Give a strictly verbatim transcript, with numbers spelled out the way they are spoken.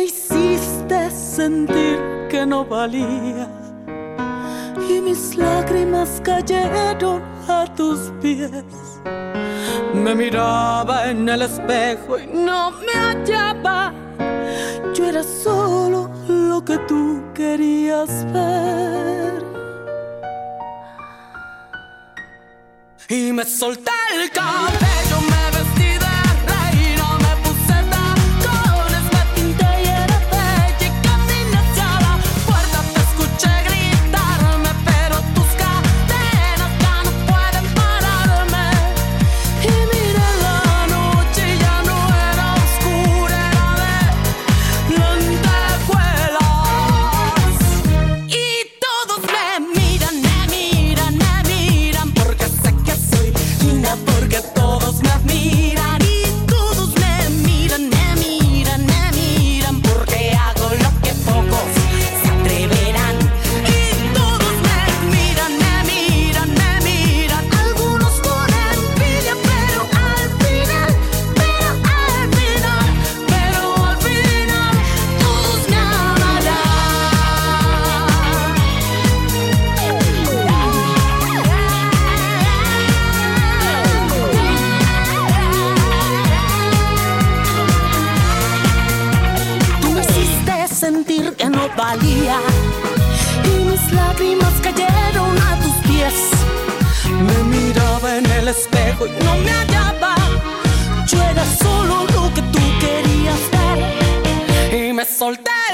hiciste sentir que no valía y mis lágrimas cayeron a tus pies. Me miraba en el espejo y no me hallaba. Yo era solo lo que tú querías ver. Y me solté el cabello, me vestí de reina, me puse tacones, me pinté y era bella y caminé hacia la puerta. Te escuché gritarme, pero tus cadenas ya no pueden pararme. Y miré la noche y ya no era oscura, era de lentejuelas. Y todos me miran, me miran, me miran, porque sé que soy linda, porque todos me admiran. Y todos me miran, me miran, me miran, porque hago lo que pocos se atreverán. Y todos me miran, me miran, me miran, algunos con envidia, pero al final, pero al final, pero al final, todos me amarán. Tú me hiciste sentir que no valía y mis lágrimas cayeron a tus pies. Me miraba en el espejo y no me hallaba. Yo era solo lo que tú querías ver. Y me solté